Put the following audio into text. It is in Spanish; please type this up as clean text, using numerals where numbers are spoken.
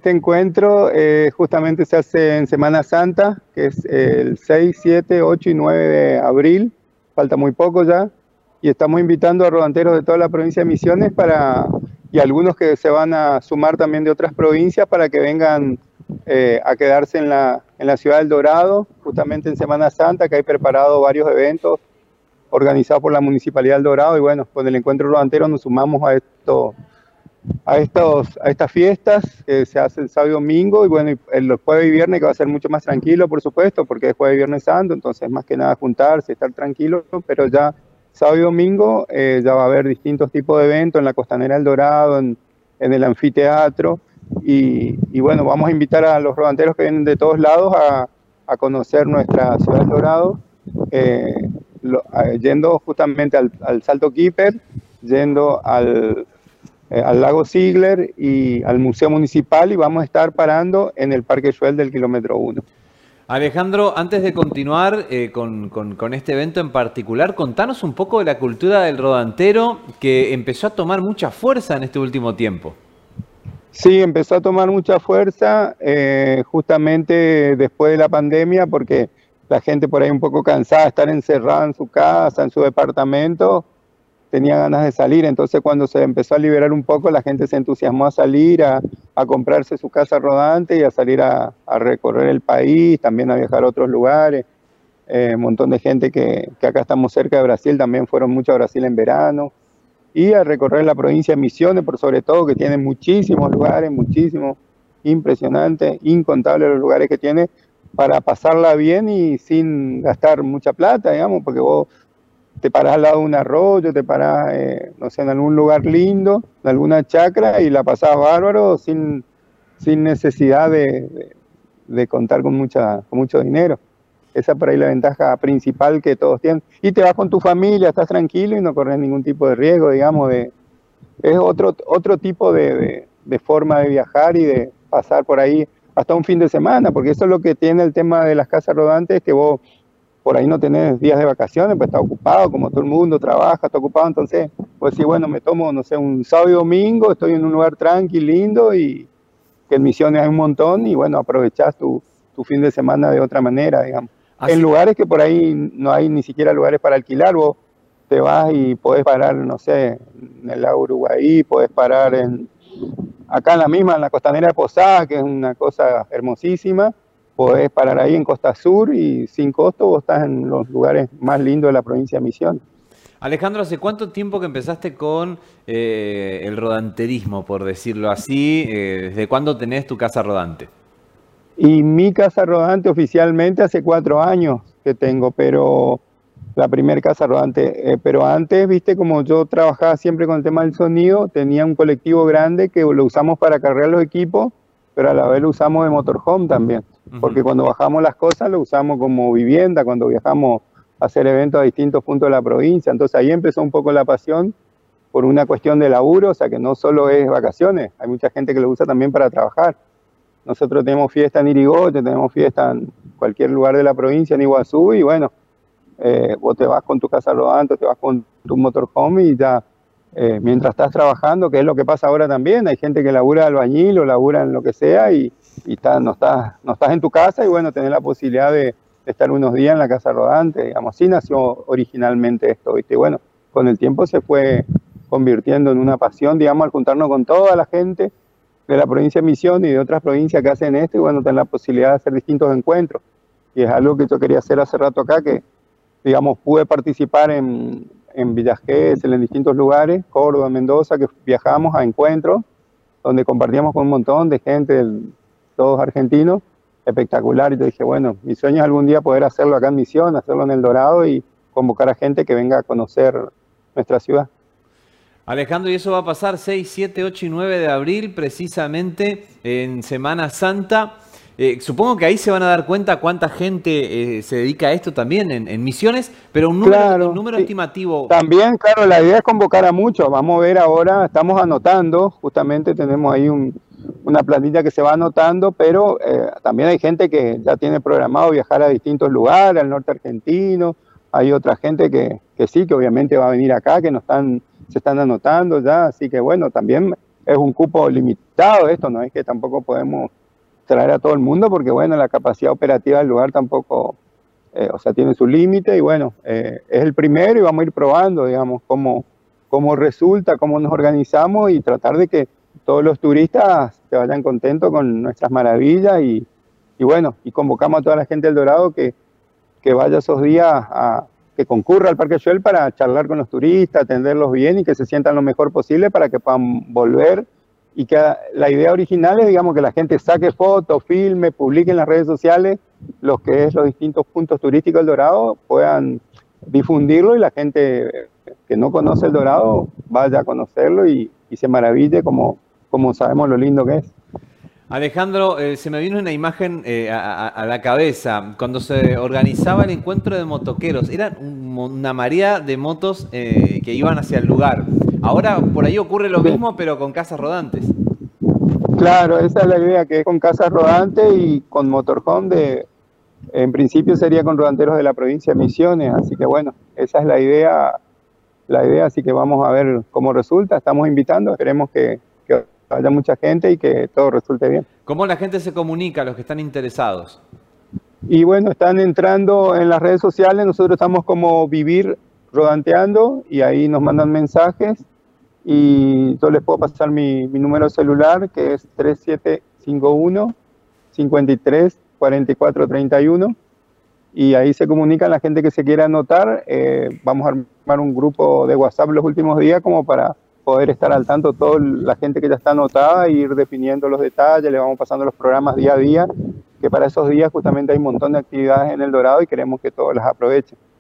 este encuentro justamente se hace en Semana Santa, que es el 6, 7, 8 y 9 de abril, falta muy poco ya, y estamos invitando a rodanteros de toda la provincia de Misiones y algunos que se van a sumar también de otras provincias para que vengan a quedarse en la ciudad del Dorado, justamente en Semana Santa, que hay preparado varios eventos organizados por la Municipalidad del Dorado, y bueno, con el encuentro rodantero nos sumamos a estas fiestas que se hacen sábado y domingo, y bueno, el jueves y viernes, que va a ser mucho más tranquilo, por supuesto, porque es jueves y viernes santo, entonces más que nada juntarse, estar tranquilo, pero ya sábado y domingo ya va a haber distintos tipos de eventos en la Costanera del Dorado, en el anfiteatro, y bueno, vamos a invitar a los rodanteros que vienen de todos lados a conocer nuestra ciudad del Dorado, yendo justamente al Salto Keeper, yendo al lago Ziegler y al Museo Municipal, y vamos a estar parando en el Parque Güell del kilómetro 1. Alejandro, antes de continuar con este evento en particular, contanos un poco de la cultura del rodantero que empezó a tomar mucha fuerza en este último tiempo. Sí, empezó a tomar mucha fuerza justamente después de la pandemia, porque la gente por ahí un poco cansada de estar encerrada en su casa, en su departamento, tenía ganas de salir. Entonces cuando se empezó a liberar un poco, la gente se entusiasmó a salir, a comprarse su casa rodante y a salir a recorrer el país, también a viajar a otros lugares. Un montón de gente que acá estamos cerca de Brasil, también fueron mucho a Brasil en verano, y a recorrer la provincia de Misiones, por sobre todo, que tiene muchísimos lugares, muchísimos, impresionante, incontables los lugares que tiene para pasarla bien y sin gastar mucha plata, digamos, porque vos te parás al lado de un arroyo, te parás, no sé, en algún lugar lindo, en alguna chacra, y la pasás bárbaro sin necesidad de contar con mucho dinero. Esa es por ahí la ventaja principal que todos tienen. Y te vas con tu familia, estás tranquilo y no corres ningún tipo de riesgo, digamos. Es otro tipo de forma de viajar y de pasar por ahí hasta un fin de semana, porque eso es lo que tiene el tema de las casas rodantes, que vos por ahí no tenés días de vacaciones, pues estás ocupado, como todo el mundo trabaja, está ocupado, entonces pues sí, bueno, me tomo, no sé, un sábado y domingo, estoy en un lugar tranquilo, lindo, y que en Misiones hay un montón, y bueno, aprovechás tu fin de semana de otra manera, digamos. En lugares que por ahí no hay ni siquiera lugares para alquilar, vos te vas y podés parar, no sé, en el lago Uruguay, podés parar acá en la Costanera de Posada, que es una cosa hermosísima, podés parar ahí en Costa Sur y sin costo vos estás en los lugares más lindos de la provincia de Misiones. Alejandro, ¿hace cuánto tiempo que empezaste con el rodanterismo, por decirlo así? ¿Desde cuándo tenés tu casa rodante? Y mi casa rodante oficialmente hace 4 años que tengo, pero la primera casa rodante, pero antes, viste, como yo trabajaba siempre con el tema del sonido, tenía un colectivo grande que lo usamos para cargar los equipos, pero a la vez lo usamos de motorhome también, porque cuando bajamos las cosas lo usamos como vivienda, cuando viajamos a hacer eventos a distintos puntos de la provincia. Entonces ahí empezó un poco la pasión por una cuestión de laburo, o sea que no solo es vacaciones, hay mucha gente que lo usa también para trabajar. Nosotros tenemos fiesta en Irigoyen, tenemos fiesta en cualquier lugar de la provincia, en Iguazú, y bueno, vos te vas con tu casa rodante, te vas con tu motorhome y ya, mientras estás trabajando, que es lo que pasa ahora también, hay gente que labura albañil o labura en lo que sea y no estás en tu casa, y bueno, tenés la posibilidad de estar unos días en la casa rodante, digamos. Así nació originalmente esto, ¿viste? Y bueno, con el tiempo se fue convirtiendo en una pasión, digamos, al juntarnos con toda la gente de la provincia de Misiones y de otras provincias que hacen esto, y bueno, tener la posibilidad de hacer distintos encuentros. Y es algo que yo quería hacer hace rato acá, que, digamos, pude participar en Villa Gesell, en distintos lugares, Córdoba, Mendoza, que viajamos a encuentros, donde compartíamos con un montón de gente, todos argentinos, espectacular. Y yo dije, bueno, mi sueño es algún día poder hacerlo acá en Misiones, hacerlo en El Dorado y convocar a gente que venga a conocer nuestra ciudad. Alejandro, y eso va a pasar 6, 7, 8 y 9 de abril, precisamente en Semana Santa. Supongo que ahí se van a dar cuenta cuánta gente se dedica a esto también en Misiones, pero un número estimativo. También, claro, la idea es convocar a muchos. Vamos a ver ahora, estamos anotando, justamente tenemos ahí una plantilla que se va anotando, pero también hay gente que ya tiene programado viajar a distintos lugares, al norte argentino. Hay otra gente que sí, que obviamente va a venir acá, que se están anotando ya, así que bueno, también es un cupo limitado esto, no es que tampoco podemos traer a todo el mundo porque bueno, la capacidad operativa del lugar tampoco, o sea, tiene su límite y bueno, es el primero y vamos a ir probando, digamos, cómo resulta, cómo nos organizamos y tratar de que todos los turistas se vayan contentos con nuestras maravillas y bueno, y convocamos a toda la gente del Dorado que vaya esos días que concurra al Parque Güell para charlar con los turistas, atenderlos bien y que se sientan lo mejor posible para que puedan volver. Y que la idea original es, digamos, que la gente saque fotos, filme, publique en las redes sociales los que es los distintos puntos turísticos del Dorado, puedan difundirlo y la gente que no conoce el Dorado vaya a conocerlo y se maraville como sabemos lo lindo que es. Alejandro, se me vino una imagen a la cabeza. Cuando se organizaba el encuentro de motoqueros, era una marea de motos que iban hacia el lugar. Ahora por ahí ocurre lo mismo, pero con casas rodantes. Claro, esa es la idea, que es con casas rodantes y con motorhome en principio sería con rodanteros de la provincia de Misiones, así que bueno, esa es la idea, así que vamos a ver cómo resulta. Estamos invitando, esperemos que haya mucha gente y que todo resulte bien. ¿Cómo la gente se comunica, los que están interesados? Y bueno, están entrando en las redes sociales, nosotros estamos como Vivir Rodanteando y ahí nos mandan mensajes y yo les puedo pasar mi número celular que es 3751 53 44 31 y ahí se comunican la gente que se quiera anotar. Vamos a armar un grupo de WhatsApp los últimos días como para poder estar al tanto toda la gente que ya está anotada e ir definiendo los detalles, le vamos pasando los programas día a día, que para esos días justamente hay un montón de actividades en El Dorado y queremos que todos las aprovechen.